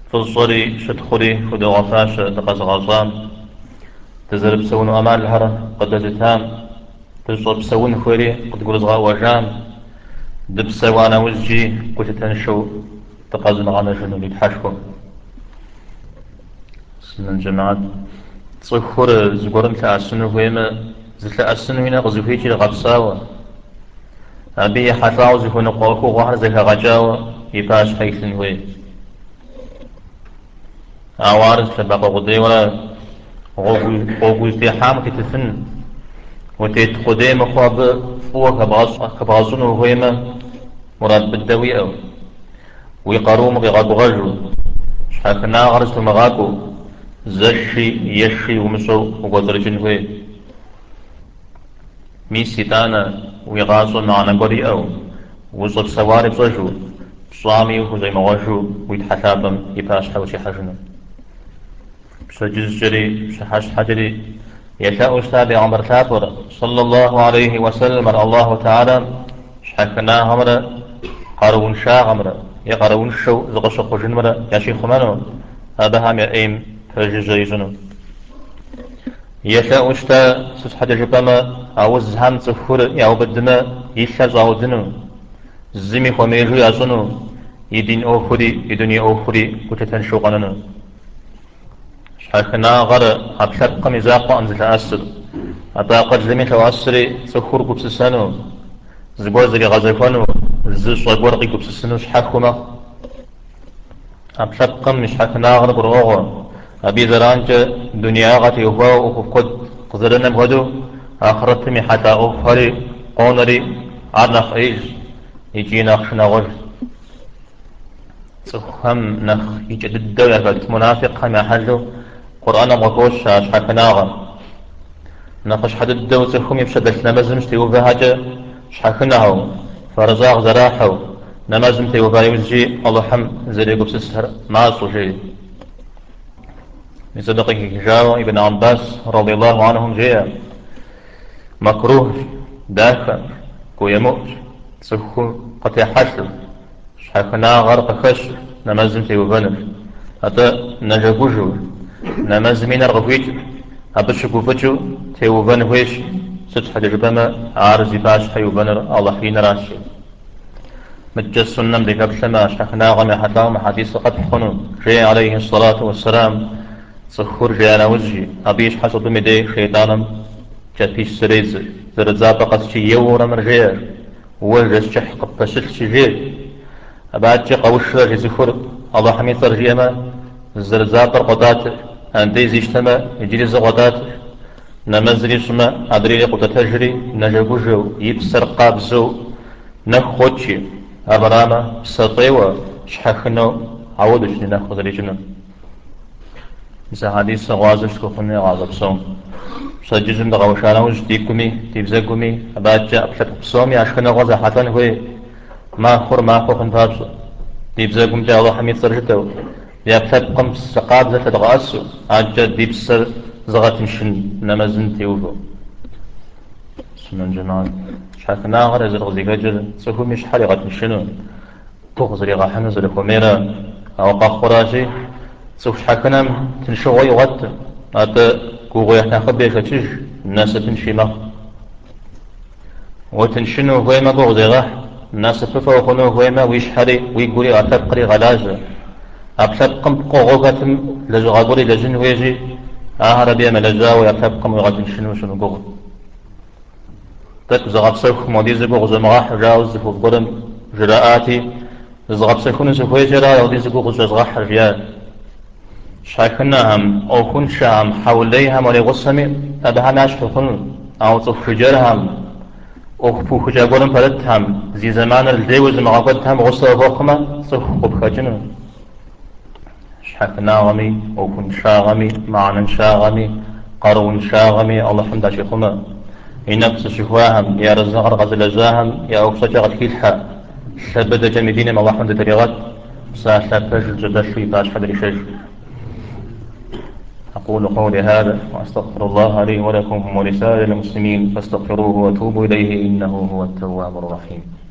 فالصري شدخري خدو غفاش تقاس غصام تزرب سون أمان الهرة قد زتام تصب سون خوري قد قرز وجام دب سوانا وزجي قلت تنشو تقازن غانا شنو يتحشكو سنن جماعات تصخور زقورن تأسنو هيما زتأسنو هنا غزوهيجي لغبساوة أبي حفاو زهون قوكو غهر زكا غجاوة يباش حيثن هوي عوارض تبقى غدي ولا غوغو استيحام كتفن وتيت قديم خواب فوق كبغازنو هيما مراد بالدوي أو ويقروم غيغاكو غجو شحكنا غرزتو مغاكو زشي يشي ومسو وقدرجن هوي ميسي تانا ويغازو معنا قري أو وصل سواري بصجو صامي وزي مغاشو ويتحثابم يباش حوشي حجنو بسجز جري بسحش حجري يشاء أستاذ عمر ثابر صلى الله عليه وسلم الله تعالى شحكنا عمر قارون شا عمر يقارون شو زغشق جنمر يا شيخ منو أبهم يا إيم فجزيزنو يشاء أستاذ سسحد جبما عوز هم تفور يا بدنا يشاء زاودنو زمي خميجو ياسنو يدين أوخري يدني أوخري كتتن شوقننو شحكنا غر أبشق مزاق أنزل أسر أطاقت زمي تواسري سخور قبسسانو زبور زري غزفانو زي صبور قي قبسسانو شحكما أبشق مش حكنا غر برغو أبي زرانج دنيا غتي هو وقد قزرنا مهدو آخرتمي حتى أوفري قونري عرنخ إيش يجينا خشنا غر سخم نخ يجد الدولة منافق هم يحلو قرآن مقوش شحكناغا نقش حد الدو سخم يبشدش نمزم شتيو فهاجة شحكناهو فرزاق زراحو نمزم تيو فايوزجي الله حم زريقو بسسهر ناسو جي يصدق جاو ابن عباس رضي الله عنهم جيا مكروه داخل كو يموت سخو قد يحشو شحكنا غرق خش نمزم تيو فنف أتا نجاقوجو نمزمين الرغويج أبشكو فتشو تيو فن هويش ستح جبما عارزي باش حيو فنر الله حين راشي مجس سنم دي كبشما شحكنا غم حتاهم حديث قد حنو جي عليه الصلاة والسلام صخور جيانا وزجي أبيش حسب مدي شيطانم جاتيش سريز زرزابا قصشي يورا مرجير وجس شح قبشت شجير أبعد جي قوش جزفر الله حميد ترجيما زرزابر قطات أندي زيشتما يجري زغطات نمزري شما أدري قد تجري نجوجو يبسر قابزو نخوتشي أبراما سطيوة شحخنو عودش لنخذ رجنو إذا حديث غازش كفني غازب صوم سجزم دغوشانا وش ديكمي تيبزاكمي أبعد جاء بشت بصومي عشكنا غازا حتان هوي ما خور ما خوخن فابسو ديبزاكم جاء الله حميد سرجتو يابتب قم سقاب زفت غاسو عجا ديبسر زغت مشن نمزن تيوفو سنن جمال شحكنا غير زرغ زيجاجر سهو مش حريقة مشنو تغزري غاحنا زر خميرا أو قاخراشي سوف شحكنا تنشغي غت أتا كوغو يحنا خبيش تشج الناس تنشي مخ وتنشنو هوي ما بغزي غاح الناس ففا وخنو هوي ما ويش حري ويقولي أتبقري غلاجة أبتبقم قوغاتم لجغابوري لجن ويجي أهرب يا ملجاو يبتبقم ويغاتم شنو قوغ تك زغاب سوخ موديز قوغ زمغاح جاوز في الظلم جراءاتي زغاب سوخون سوخوي جرا وديز قوغ زغاح رجال شاكنا هم أو كن شام حوليهم ولي غصمي أبها ناشف خن أو تفجرهم أو فوخ جاغورن فردهم زي زمان الجيوز مغاقدهم غصة فوقما سوخ خبخجنو شحكناغمي وكن شاغمي معنى شاغمي قرون شاغمي الله حمد شيخنا ينفس شفواهم يا رزاق غزل جاهم يا أوكسة غتكيلها شبد جميدين ما الله حمد تريغات ساشا فجل جدشي باش حدري شج أقول قولي هذا وأستغفر الله لي ولكم ولسائر المسلمين فاستغفروه وتوبوا إليه إنه هو التواب الرحيم